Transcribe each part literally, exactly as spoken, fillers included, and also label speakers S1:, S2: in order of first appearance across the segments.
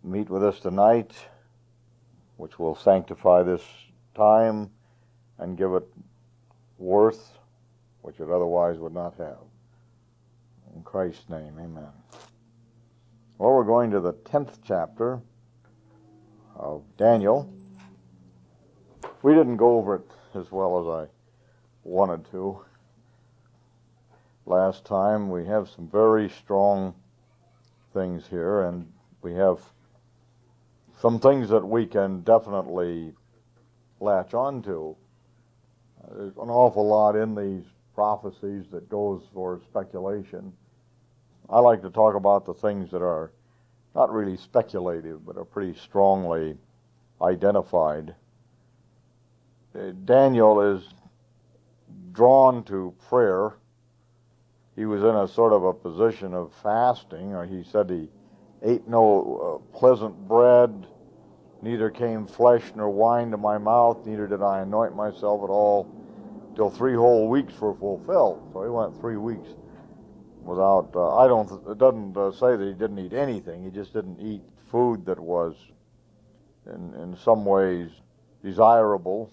S1: meet with us tonight, which will sanctify this time and give it worth which it otherwise would not have. In Christ's name, amen. Well, we're going to the tenth chapter of Daniel. We didn't go over it as well as I wanted to last time. We have some very strong things here, and we have some things that we can definitely latch on to. Uh, there's an awful lot in these prophecies that goes for speculation. I like to talk about the things that are not really speculative, but are pretty strongly identified. Uh, Daniel is drawn to prayer. He was in a sort of a position of fasting, or he said he ate no uh, pleasant bread, neither came flesh nor wine to my mouth, neither did I anoint myself at all, till three whole weeks were fulfilled. So he went three weeks without, uh, I don't, it doesn't uh, say that he didn't eat anything, he just didn't eat food that was in, in some ways desirable.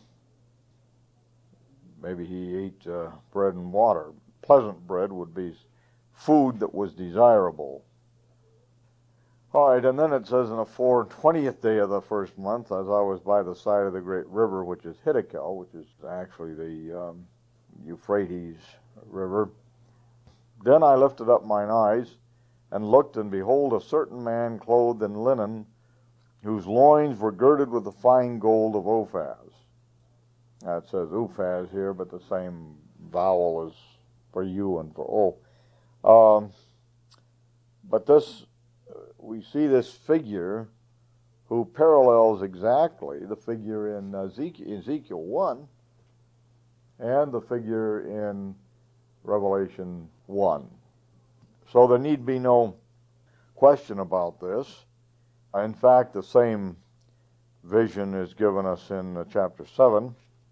S1: Maybe he ate uh, bread and water. Pleasant bread would be food that was desirable. All right, and then it says, in the four twentieth day of the first month, as I was by the side of the great river, which is Hiddekel, which is actually the um, Euphrates River, then I lifted up mine eyes and looked, and behold, a certain man clothed in linen, whose loins were girded with the fine gold of Ophaz. Now it says Uphaz here, but the same vowel as for U and for O. Um, but this, we see this figure who parallels exactly the figure in Ezekiel, Ezekiel one and the figure in Revelation one. So there need be no question about this. In fact, the same vision is given us in uh, chapter seven,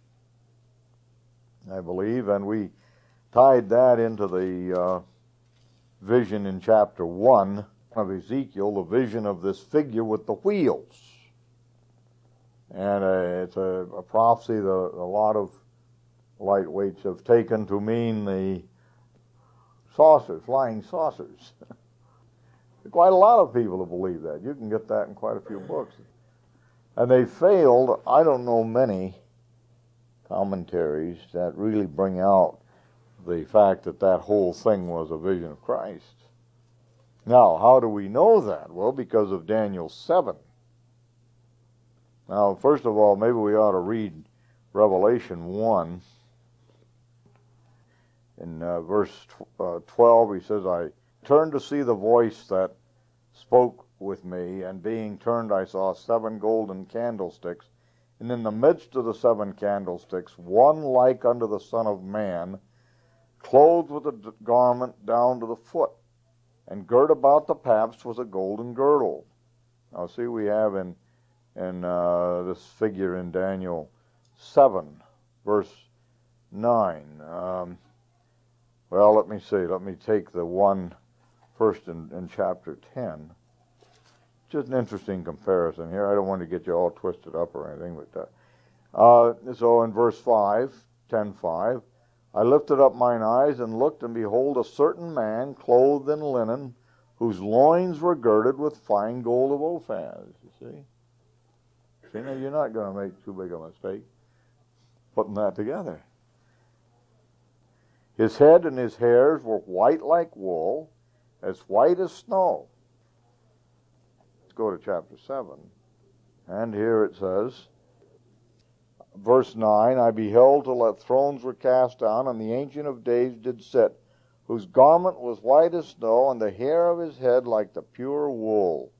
S1: I believe, and we tied that into the uh, vision in chapter one of Ezekiel, the vision of this figure with the wheels. And uh, it's a, a prophecy that a lot of lightweights have taken to mean the saucers, flying saucers. Quite a lot of people have believed that. You can get that in quite a few books. And they failed, I don't know many commentaries that really bring out the fact that that whole thing was a vision of Christ. Now, how do we know that? Well, because of Daniel seven. Now, first of all, maybe we ought to read Revelation one. In uh, verse uh, twelve, he says, I turned to see the voice that spoke with me, and being turned I saw seven golden candlesticks, and in the midst of the seven candlesticks, one like unto the Son of Man, clothed with a garment down to the foot, and girt about the paps was a golden girdle. Now see, we have in in uh, this figure in Daniel seven, verse nine. Um, well, let me see. Let me take the one first in, in chapter ten. Just an interesting comparison here. I don't want to get you all twisted up or anything, but uh, uh, so in verse five, ten five, I lifted up mine eyes and looked, and behold, a certain man clothed in linen, whose loins were girded with fine gold of Ophaz. You see? See, now you're not going to make too big a mistake putting that together. His head and his hairs were white like wool, as white as snow. Let's go to chapter seven. And here it says, verse nine, I beheld till that thrones were cast down, and the Ancient of Days did sit, whose garment was white as snow, and the hair of his head like the pure wool.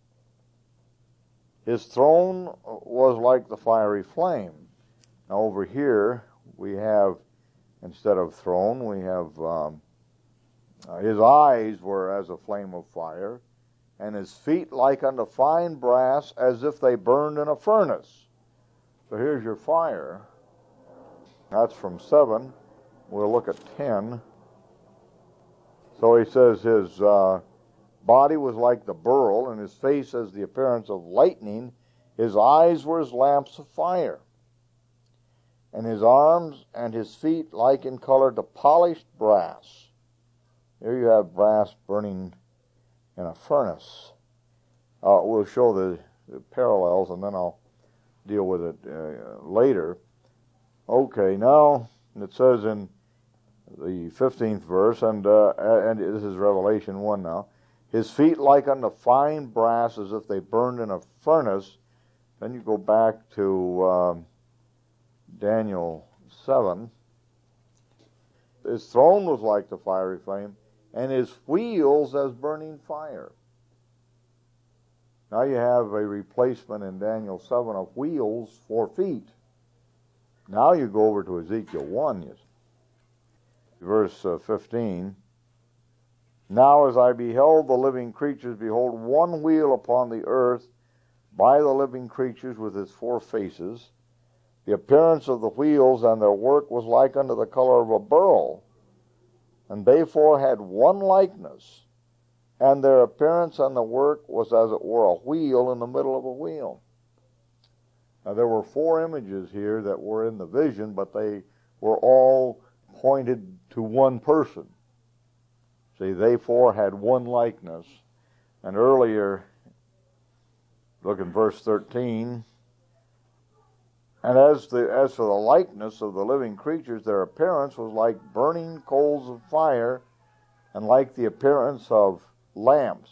S1: His throne was like the fiery flame. Now over here we have, instead of throne, we have um, uh, his eyes were as a flame of fire, and his feet like unto fine brass, as if they burned in a furnace. So here's your fire. That's from seven. We'll look at ten. So he says his uh, body was like the beryl, and his face as the appearance of lightning. His eyes were as lamps of fire, and his arms and his feet like in color to polished brass. Here you have brass burning in a furnace. Uh, we'll show the, the parallels, and then I'll deal with it uh, later. Okay, now it says in the fifteenth verse, and uh, and this is Revelation one now, his feet like unto fine brass, as if they burned in a furnace. Then you go back to um, Daniel seven. His throne was like the fiery flame, and his wheels as burning fire. Now you have a replacement in Daniel seven of wheels for feet. Now you go over to Ezekiel one, you see. Verse uh, fifteen. Now as I beheld the living creatures, behold, one wheel upon the earth by the living creatures with its four faces. The appearance of the wheels and their work was like unto the color of a beryl, and they four had one likeness, and their appearance and the work was as it were a wheel in the middle of a wheel. Now there were four images here that were in the vision, but they were all pointed to one person. See, they four had one likeness. And earlier, look in verse thirteen, and as the as for the likeness of the living creatures, their appearance was like burning coals of fire, and like the appearance of lamps.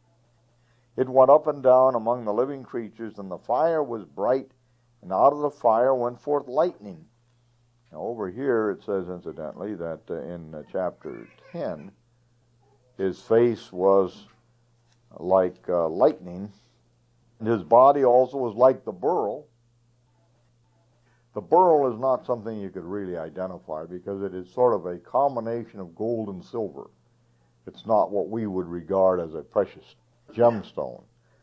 S1: It went up and down among the living creatures, and the fire was bright, and out of the fire went forth lightning. Now over here it says, incidentally, that uh, in uh, chapter ten, his face was like uh, lightning, and his body also was like the beryl. The beryl is not something you could really identify because it is sort of a combination of gold and silver. It's not what we would regard as a precious gemstone.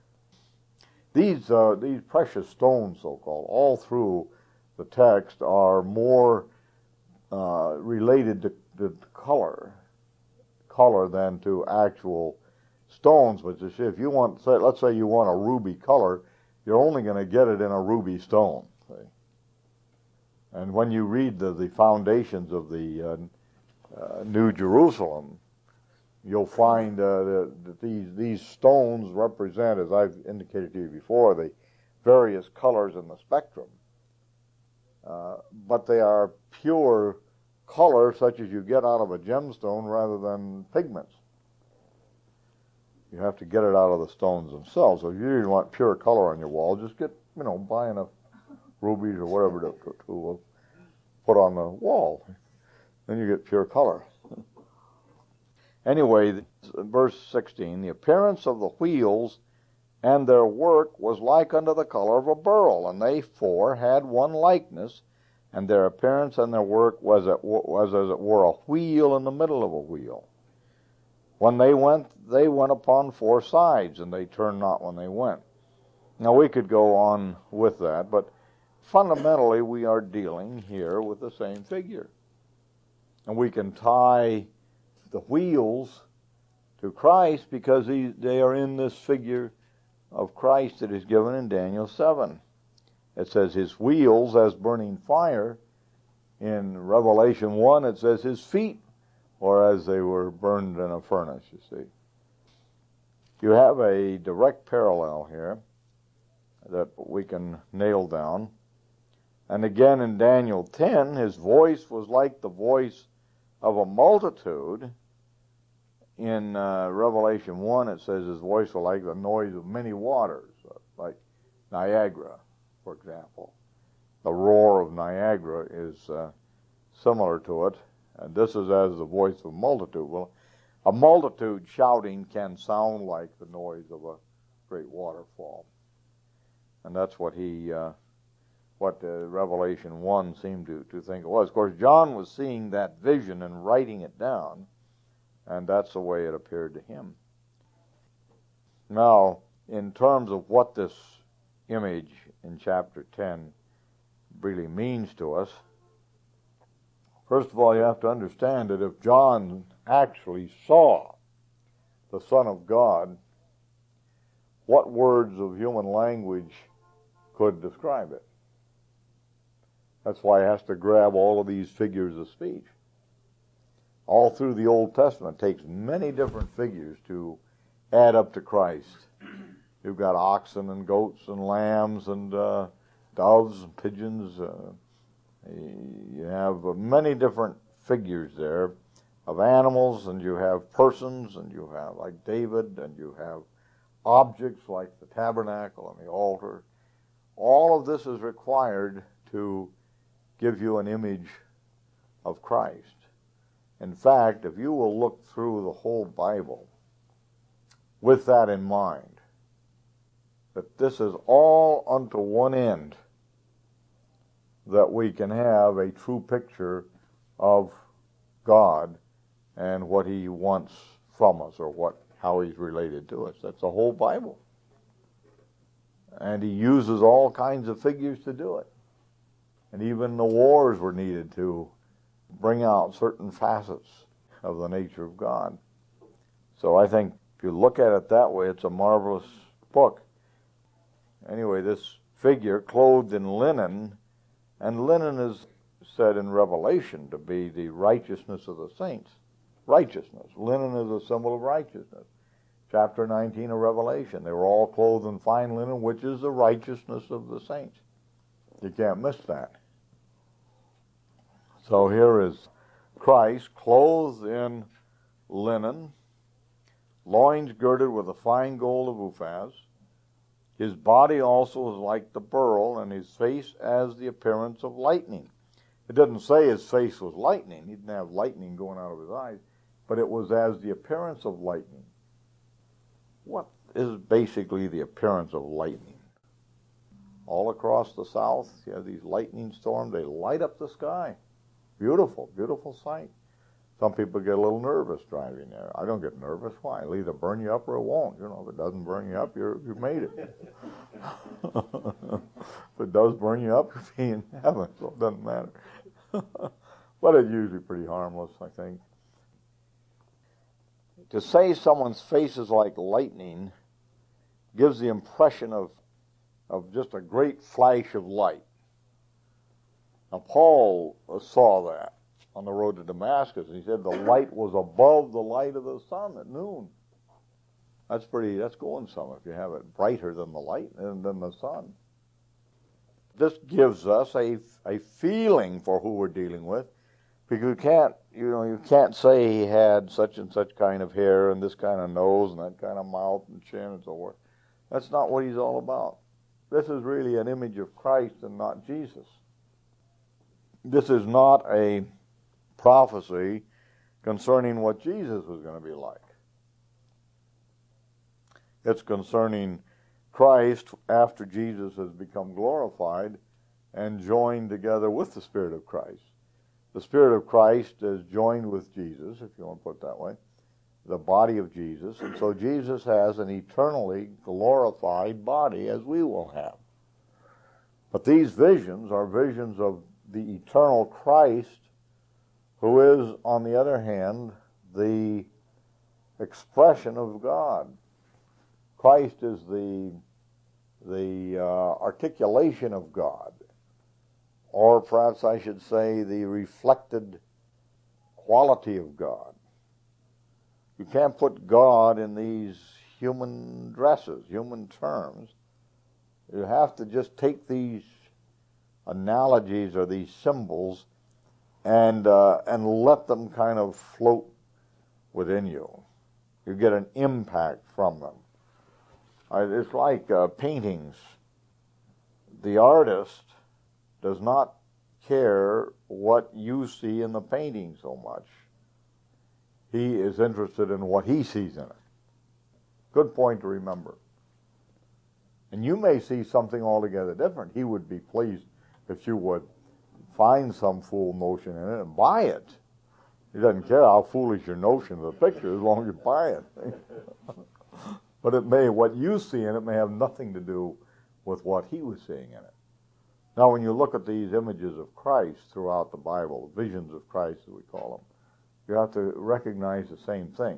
S1: These uh, these precious stones, so-called, all through the text are more uh, related to, to color, color than to actual stones. But you see, if you want, say, let's say you want a ruby color, you're only going to get it in a ruby stone. See? And when you read the, the foundations of the uh, uh, New Jerusalem, you'll find uh, that these these stones represent, as I've indicated to you before, the various colors in the spectrum. Uh, but they are pure color, such as you get out of a gemstone, rather than pigments. You have to get it out of the stones themselves. So if you really want pure color on your wall, just get, you know, buy enough rubies or whatever to, to, to put on the wall. Then you get pure color. Anyway, verse sixteen, the appearance of the wheels and their work was like unto the color of a beryl, and they four had one likeness, and their appearance and their work was, at, was as it were a wheel in the middle of a wheel. When they went, they went upon four sides, and they turned not when they went. Now we could go on with that, but fundamentally we are dealing here with the same figure. And we can tie the wheels to Christ because he, they are in this figure of Christ that is given in Daniel seven. It says his wheels as burning fire. In Revelation one it says his feet, or as they were burned in a furnace, you see. You have a direct parallel here that we can nail down. And again in Daniel ten, his voice was like the voice of a multitude. In uh, Revelation one, it says his voice was like the noise of many waters, like Niagara, for example. The roar of Niagara is uh, similar to it, and this is as the voice of a multitude. Well, a multitude shouting can sound like the noise of a great waterfall, and that's what he, uh, what uh, Revelation one seemed to, to think it was. Of course, John was seeing that vision and writing it down, and that's the way it appeared to him. Now, in terms of what this image in chapter ten really means to us, first of all, you have to understand that if John actually saw the Son of God, what words of human language could describe it? That's why it has to grab all of these figures of speech. All through the Old Testament, it takes many different figures to add up to Christ. You've got oxen and goats and lambs and uh, doves and pigeons. Uh, you have uh, many different figures there of animals, and you have persons, and you have, like David, and you have objects like the tabernacle and the altar. All of this is required to give you an image of Christ. In fact, if you will look through the whole Bible with that in mind, that this is all unto one end, that we can have a true picture of God and what he wants from us, or what how he's related to us. That's the whole Bible. And he uses all kinds of figures to do it. And even the wars were needed to bring out certain facets of the nature of God. So I think if you look at it that way, it's a marvelous book. Anyway, this figure clothed in linen, and linen is said in Revelation to be the righteousness of the saints. Righteousness. Linen is a symbol of righteousness. Chapter nineteen of Revelation, they were all clothed in fine linen, which is the righteousness of the saints. You can't miss that. So here is Christ clothed in linen, loins girded with a fine gold of Uphaz. His body also is like the beryl, and his face as the appearance of lightning. It doesn't say his face was lightning. He didn't have lightning going out of his eyes, but it was as the appearance of lightning. What is basically the appearance of lightning? All across the south, you have these lightning storms. They light up the sky. Beautiful, beautiful sight. Some people get a little nervous driving there. I don't get nervous. Why? It'll either burn you up or it won't. You know, if it doesn't burn you up, you're, you've made it. If it does burn you up, you'll be in heaven, so it doesn't matter. But it's usually pretty harmless, I think. To say someone's face is like lightning gives the impression of, of just a great flash of light. Now, Paul saw that on the road to Damascus, and he said the light was above the light of the sun at noon. That's pretty, that's going some if you have it brighter than the light and than the sun. This gives us a, a feeling for who we're dealing with, because you can't, you know, you can't say he had such and such kind of hair and this kind of nose and that kind of mouth and chin and so forth. That's not what he's all about. This is really an image of Christ and not Jesus. This is not a prophecy concerning what Jesus was going to be like. It's concerning Christ after Jesus has become glorified and joined together with the Spirit of Christ. The Spirit of Christ is joined with Jesus, if you want to put it that way, the body of Jesus, and so Jesus has an eternally glorified body, as we will have. But these visions are visions of the eternal Christ, who is, on the other hand, the expression of God. Christ is the, the uh, articulation of God, or perhaps I should say the reflected quality of God. You can't put God in these human dresses, human terms. You have to just take these analogies or these symbols and uh, and let them kind of float within you. You get an impact from them. Uh, it's like uh, paintings. The artist does not care what you see in the painting so much. He is interested in what he sees in it. Good point to remember. And you may see something altogether different. He would be pleased if you would find some fool notion in it and buy it. He doesn't care how foolish your notion of the picture, as long as you buy it. But it may, what you see in it may have nothing to do with what he was seeing in it. Now, when you look at these images of Christ throughout the Bible, visions of Christ, as we call them, you have to recognize the same thing.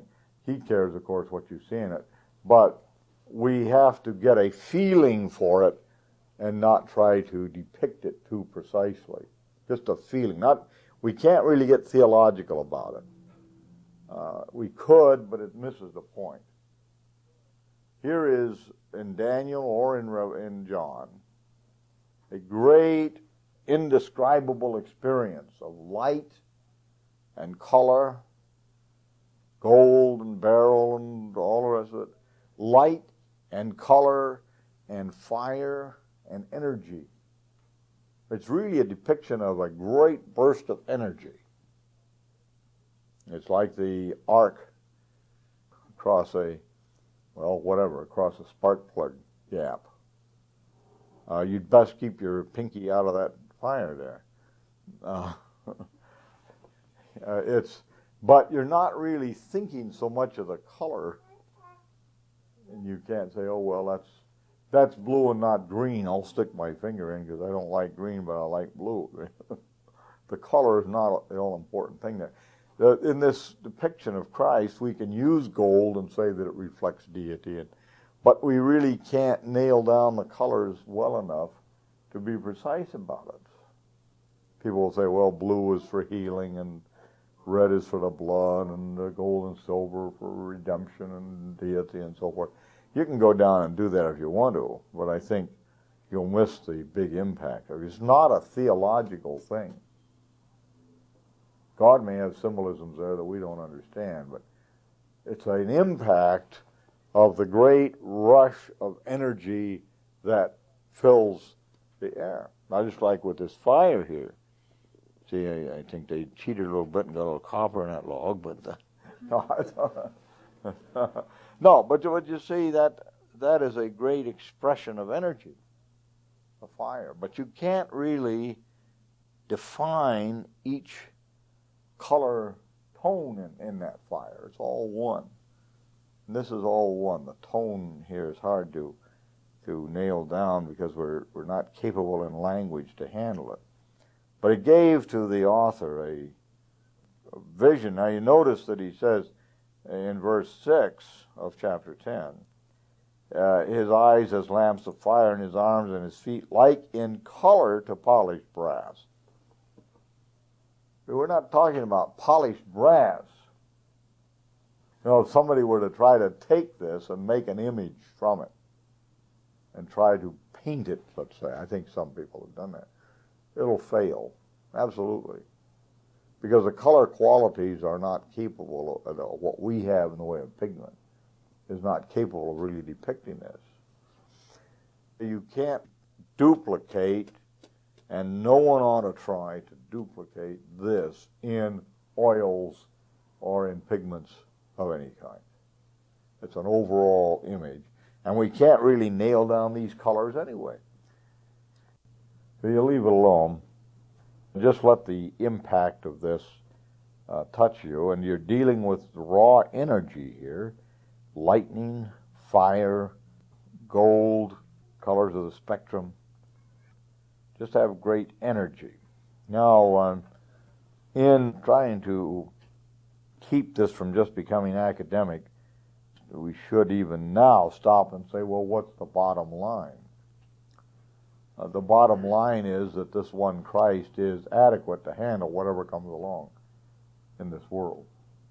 S1: He cares, of course, what you see in it. But we have to get a feeling for it and not try to depict it too precisely. Just a feeling. Not, we can't really get theological about it. Uh, we could, but it misses the point. Here is, in Daniel or in, in John, a great, indescribable experience of light and color, gold and beryl and all the rest of it, light and color and fire and energy. It's really a depiction of a great burst of energy. It's like the arc across a, well, whatever, across a spark plug gap. Uh, you'd best keep your pinky out of that fire there. Uh, uh, it's, but you're not really thinking so much of the color, and you can't say, oh, well, that's that's blue and not green. I'll stick my finger in because I don't like green, but I like blue. The color is not the all important thing there. Uh, in this depiction of Christ, we can use gold and say that it reflects deity, and, but we really can't nail down the colors well enough to be precise about it. People will say, well, blue is for healing, and red is for the blood, and uh, gold and silver for redemption and deity and so forth. You can go down and do that if you want to, but I think you'll miss the big impact of it. It's not a theological thing. God may have symbolisms there that we don't understand, but it's an impact of the great rush of energy that fills the air. Not just like with this fire here. See, I, I think they cheated a little bit and got a little copper in that log, but uh, no, no, but what you see, that that is a great expression of energy, a fire. But you can't really define each color tone in, in that fire. It's all one. And this is all one. The tone here is hard to to nail down because we're we're not capable in language to handle it. But it gave to the author a, a vision. Now you notice that he says in verse six of chapter ten, uh, his eyes as lamps of fire, and his arms and his feet like in color to polished brass. We're not talking about polished brass. You know, if somebody were to try to take this and make an image from it and try to paint it, let's say, I think some people have done that, it'll fail, absolutely. Because the color qualities are not capable of, of what we have in the way of pigment is not capable of really depicting this. You can't duplicate, and no one ought to try to duplicate this in oils or in pigments of any kind. It's an overall image, and we can't really nail down these colors anyway. So you leave it alone. Just let the impact of this uh, touch you, and you're dealing with raw energy here, lightning, fire, gold, colors of the spectrum. Just have great energy. Now, um, in trying to keep this from just becoming academic, we should even now stop and say, well, what's the bottom line? Uh, the bottom line is that this one Christ is adequate to handle whatever comes along in this world.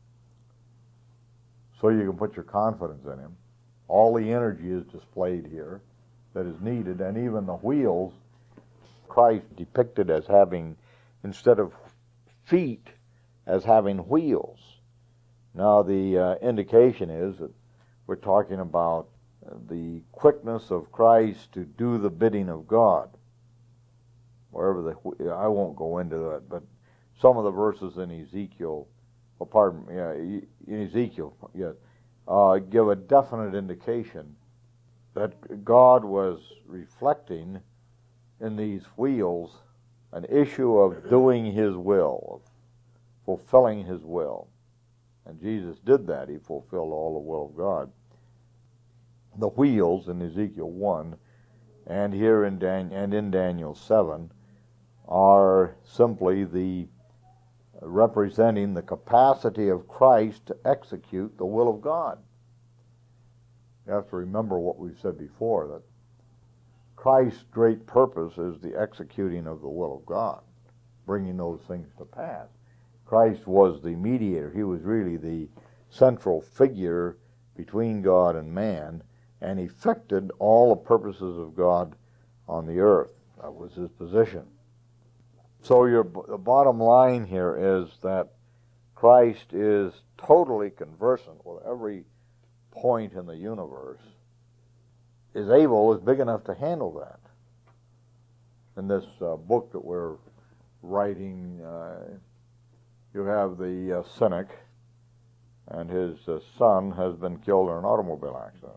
S1: So you can put your confidence in him. All the energy is displayed here that is needed, and even the wheels, Christ depicted as having, instead of feet, as having wheels. Now the uh, indication is that we're talking about the quickness of Christ to do the bidding of God. Wherever the, I won't go into that, but some of the verses in Ezekiel, oh, pardon me, yeah, in Ezekiel, yeah, uh, give a definite indication that God was reflecting in these wheels an issue of doing his will, of fulfilling his will. And Jesus did that. He fulfilled all the will of God. The wheels in Ezekiel one and here in Dan- and in Daniel seven are simply the representing the capacity of Christ to execute the will of God. You have to remember what we've said before, that Christ's great purpose is the executing of the will of God, bringing those things to pass. Christ was the mediator. He was really the central figure between God and man, and effected all the purposes of God on the earth. That was his position. So your, the bottom line here is that Christ is totally conversant with every point in the universe, is able, is big enough to handle that. In this uh, book that we're writing, uh, you have the uh, cynic, and his uh, son has been killed in an automobile accident.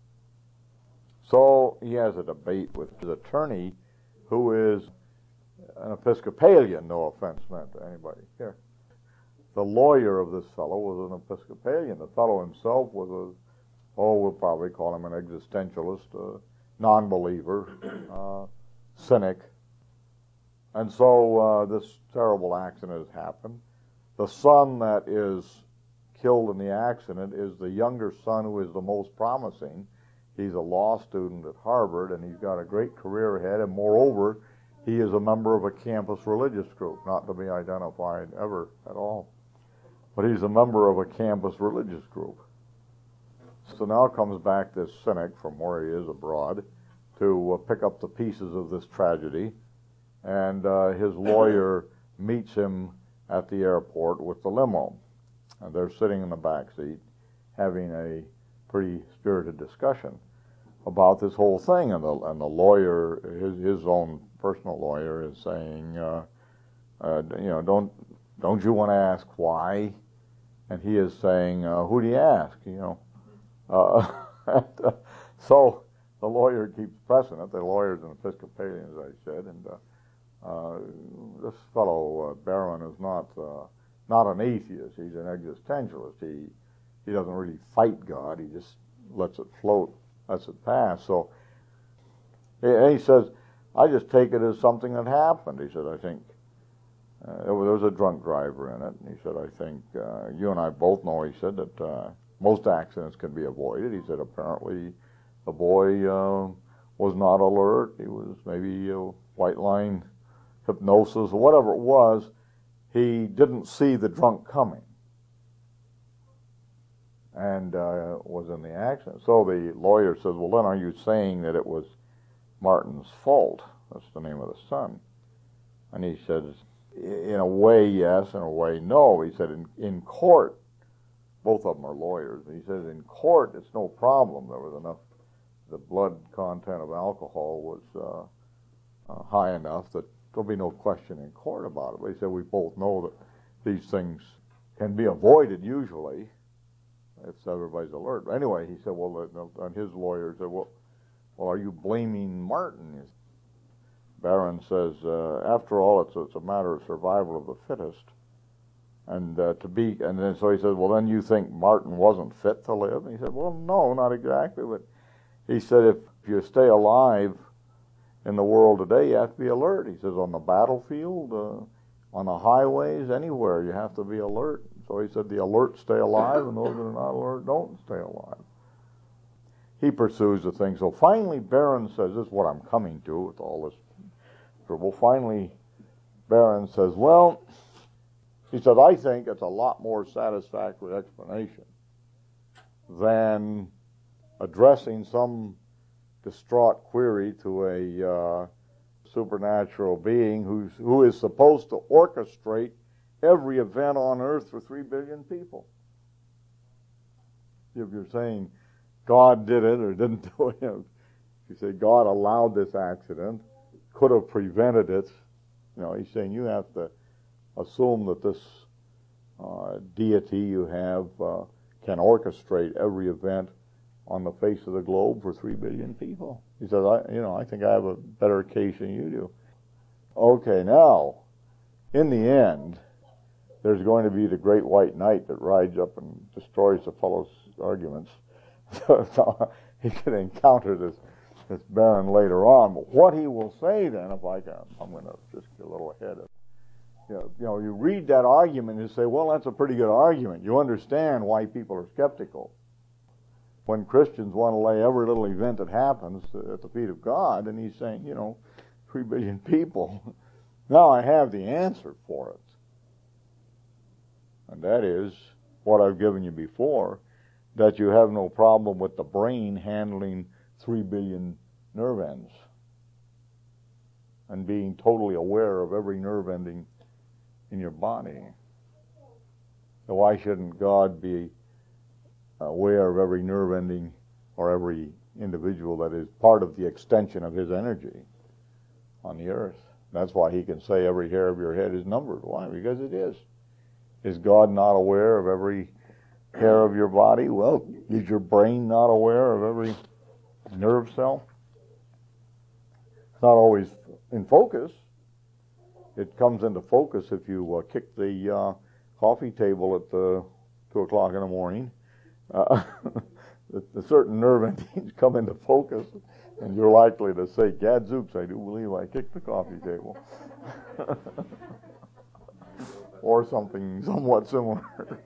S1: So he has a debate with his attorney, who is an Episcopalian, no offense meant to anybody here. The lawyer of this fellow was an Episcopalian. The fellow himself was a, oh, we'll probably call him an existentialist, a non-believer, uh, cynic. And so uh, this terrible accident has happened. The son that is killed in the accident is the younger son who is the most promising. He's a law student at Harvard, and he's got a great career ahead, and moreover, he is a member of a campus religious group, not to be identified ever at all. But he's a member of a campus religious group. So now comes back this cynic from where he is abroad to uh, pick up the pieces of this tragedy, and uh, his lawyer meets him at the airport with the limo. And they're sitting in the back seat having a pretty spirited discussion about this whole thing, and the and the lawyer, his his own personal lawyer, is saying, uh, uh, you know, don't don't you want to ask why? And he is saying, uh, who do you ask? You know, uh, and, uh, so the lawyer keeps pressing it. The lawyer's an Episcopalian, as I said, and uh, uh, this fellow uh, Barron is not uh, not an atheist. He's an existentialist. He he doesn't really fight God. He just lets it float, lets it pass. So and he says, I just take it as something that happened. He said, I think uh, there was a drunk driver in it. And he said, I think uh, you and I both know, he said, that uh, most accidents can be avoided. He said, apparently the boy uh, was not alert. He was maybe uh, white line hypnosis or whatever it was. He didn't see the drunk coming and uh, was in the accident. So the lawyer says, well, then are you saying that it was Martin's fault? That's the name of the son. And he says, in a way, yes, in a way, no. He said, in, in court, both of them are lawyers. He says, in court, it's no problem. There was enough, the blood content of alcohol was uh, uh, high enough that there'll be no question in court about it. But he said, we both know that these things can be avoided usually if everybody's alert. But anyway, he said, well, and his lawyer said, well, well, are you blaming Martin? Barron says, uh, after all, it's, it's a matter of survival of the fittest. And uh, to be, and then so he says, well, then you think Martin wasn't fit to live? And he said, well, no, not exactly. But he said, if you stay alive in the world today, you have to be alert. He says, on the battlefield, uh, on the highways, anywhere, you have to be alert. So he said, the alert stay alive, and those that are not alert don't stay alive. He pursues the thing. So finally, Barron says, this is what I'm coming to with all this trouble. Finally, Barron says, well, he said, I think it's a lot more satisfactory explanation than addressing some distraught query to a uh, supernatural being who's, who is supposed to orchestrate every event on earth for three billion people. If you're saying God did it or didn't do it, if you say God allowed this accident, could have prevented it, you know, he's saying you have to assume that this uh, deity you have uh, can orchestrate every event on the face of the globe for three billion people. He says, I, you know, I think I have a better case than you do. Okay, now, in the end, there's going to be the great white knight that rides up and destroys the fellow's arguments. So, so he can encounter this this Barron later on. But what he will say then, if I can, I'm going to just get a little ahead of You know, you know, you read that argument and you say, well, that's a pretty good argument. You understand why people are skeptical. When Christians want to lay every little event that happens at the feet of God, and he's saying, you know, three billion people, now I have the answer for it. And that is what I've given you before, that you have no problem with the brain handling three billion nerve ends and being totally aware of every nerve ending in your body. So why shouldn't God be aware of every nerve ending or every individual that is part of the extension of his energy on the earth? That's why he can say every hair of your head is numbered. Why? Because it is. Is God not aware of every hair of your body? Well, is your brain not aware of every nerve cell? It's not always in focus. It comes into focus if you uh, kick the uh, coffee table at the two o'clock in the morning. Uh, the, the certain nerve endings come into focus, and you're likely to say, "Gadzooks, I do believe I kicked the coffee table," or something somewhat similar.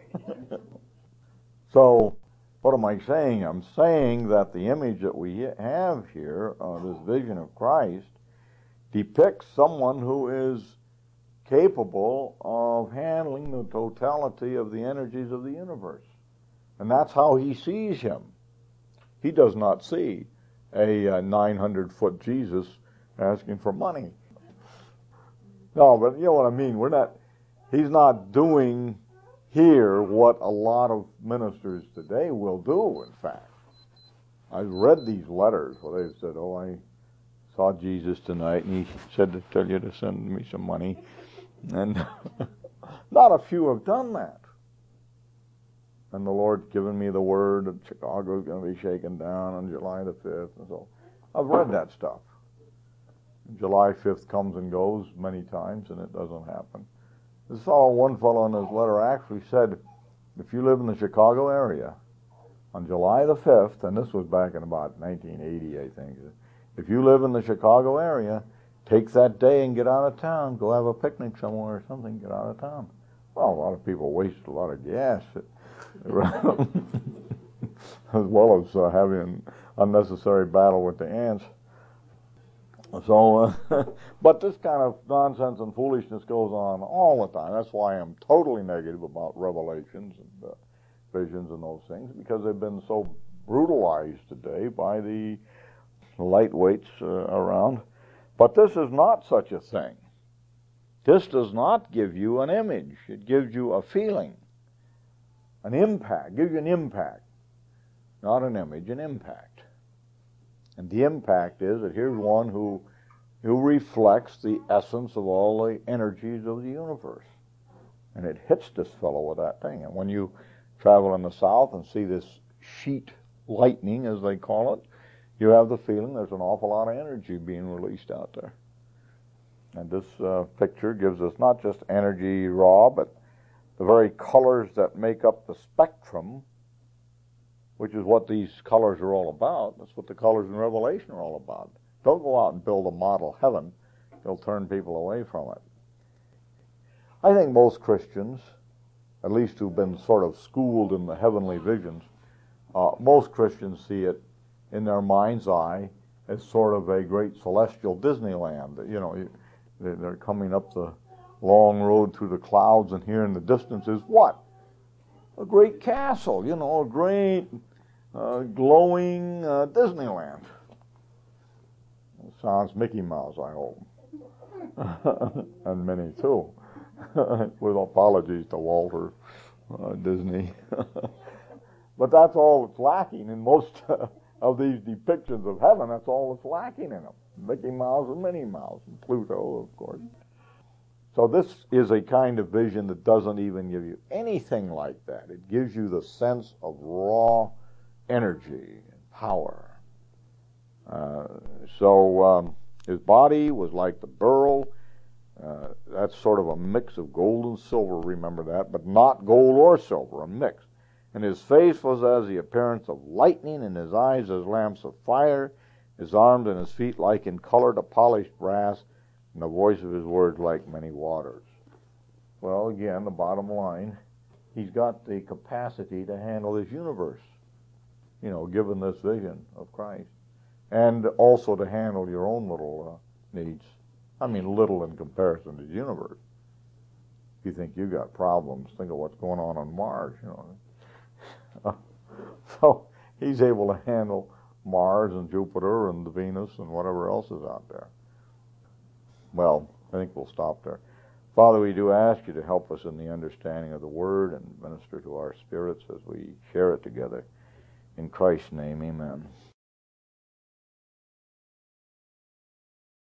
S1: So, what am I saying? I'm saying that the image that we have here, uh, this vision of Christ, depicts someone who is capable of handling the totality of the energies of the universe. And that's how he sees him. He does not see a nine hundred foot Jesus asking for money. No, but you know what I mean. We're not. He's not doing here what a lot of ministers today will do, in fact. I've read these letters where they've said, oh, I saw Jesus tonight, and he said to tell you to send me some money. And not a few have done that. And the Lord's given me the word that Chicago's going to be shaken down on July the fifth. And so I've read that stuff. July fifth comes and goes many times, and it doesn't happen. This fellow, one fellow in his letter actually said, if you live in the Chicago area, on July the fifth, and this was back in about nineteen eighty, I think, if you live in the Chicago area, take that day and get out of town. Go have a picnic somewhere or something. Get out of town. Well, a lot of people wasted a lot of gas, as well as uh, having an unnecessary battle with the ants. So, uh, but this kind of nonsense and foolishness goes on all the time. That's why I'm totally negative about revelations and uh, visions and those things, because they've been so brutalized today by the lightweights uh, around. But this is not such a thing. This does not give you an image. It gives you a feeling, an impact. It gives you an impact, not an image, an impact. And the impact is that here's one who, who reflects the essence of all the energies of the universe. And it hits this fellow with that thing. And when you travel in the South and see this sheet lightning, as they call it, you have the feeling there's an awful lot of energy being released out there. And this uh, picture gives us not just energy raw, but the very colors that make up the spectrum, which is what these colors are all about. That's what the colors in Revelation are all about. Don't go out and build a model heaven. You'll turn people away from it. I think most Christians, at least who've been sort of schooled in the heavenly visions, uh, most Christians see it in their mind's eye as sort of a great celestial Disneyland. You know, they're coming up the long road through the clouds, and here in the distance is what? A great castle, you know, a great uh, glowing uh, Disneyland. It sounds Mickey Mouse, I hope. And Minnie, too. With apologies to Walter uh, Disney. But that's all that's lacking in most uh, of these depictions of heaven. That's all that's lacking in them. Mickey Mouse and Minnie Mouse and Pluto, of course. So this is a kind of vision that doesn't even give you anything like that. It gives you the sense of raw energy and power. Uh, so um, his body was like the beryl. Uh, that's sort of a mix of gold and silver, remember that, but not gold or silver, a mix. And his face was as the appearance of lightning, and his eyes as lamps of fire, his arms and his feet like in color to polished brass, and the voice of his words like many waters. Well, again, the bottom line, he's got the capacity to handle this universe, you know, given this vision of Christ, and also to handle your own little uh, needs. I mean, little in comparison to the universe. If you think you got problems, think of what's going on on Mars, you know. So he's able to handle Mars and Jupiter and the Venus and whatever else is out there. Well, I think we'll stop there. Father, we do ask you to help us in the understanding of the Word and minister to our spirits as we share it together. In Christ's name, amen.